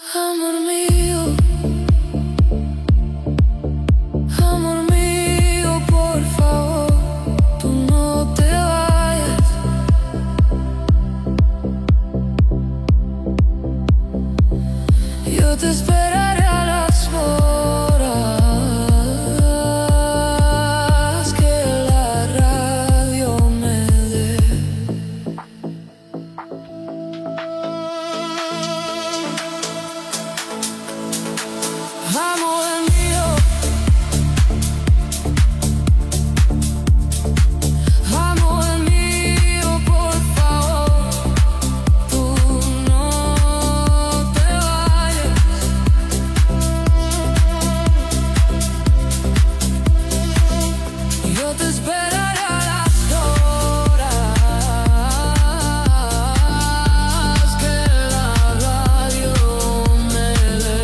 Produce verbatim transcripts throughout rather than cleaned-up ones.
Amor mío, amor mío, por favor, tú no te vayas. Yo te esperaré a las horas que la radio me dé. Amor mío, amor mío, por favor, tú no te vayas. Yo te esperaré a las horas que la radio me dé.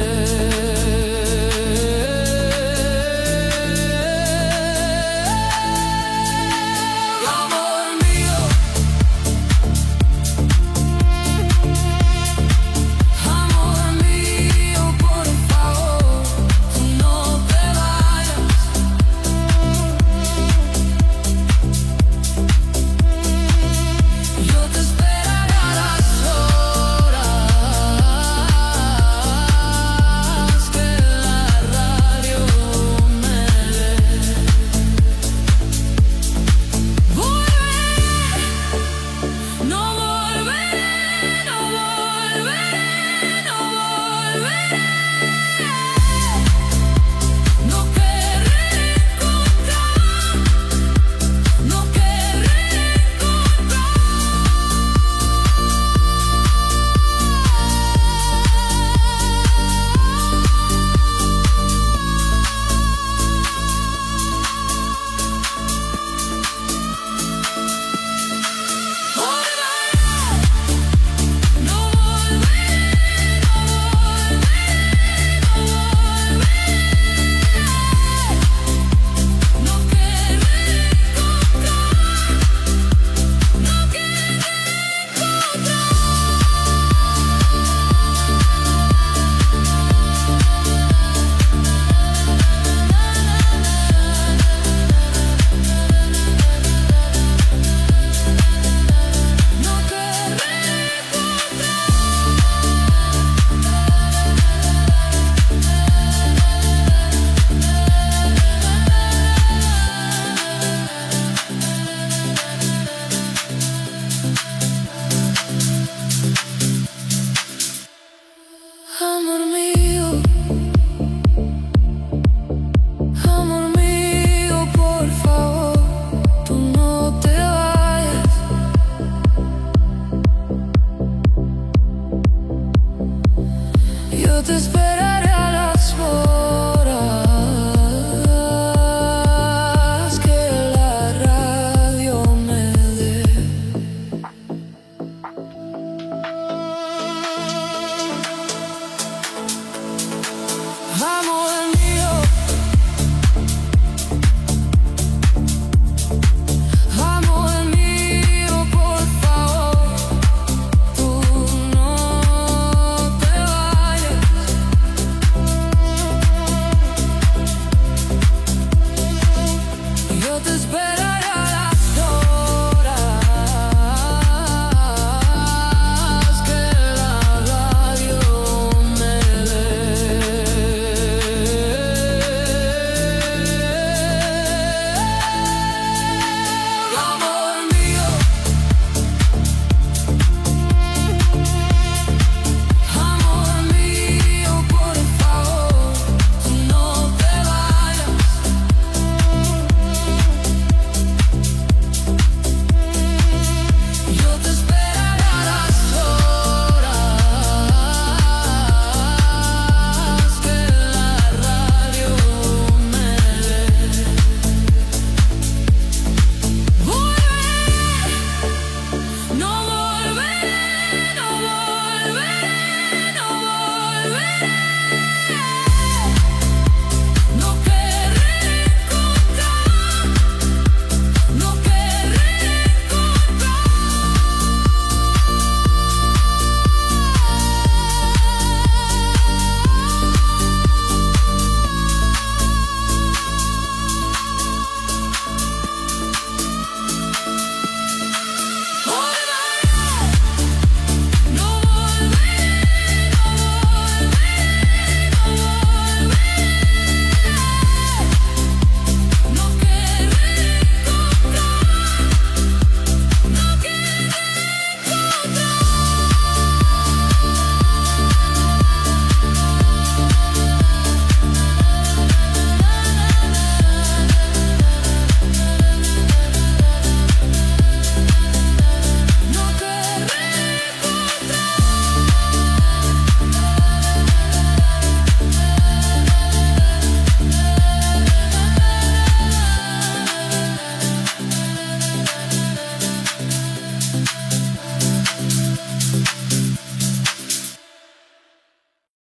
Amor mío, amor mío, por favor, tú no te vayas. Yo te esperaré a las horas que la radio me dé. Volveré, no volveré, no volveré, no volveré. No querré encontrar, no querré encontrar. No volveré, no volveré, no volveré. No querré encontrar, no querré encontrar. No querré Amor mío, amor mío, por favor, tú no te vayas. Yo te espero.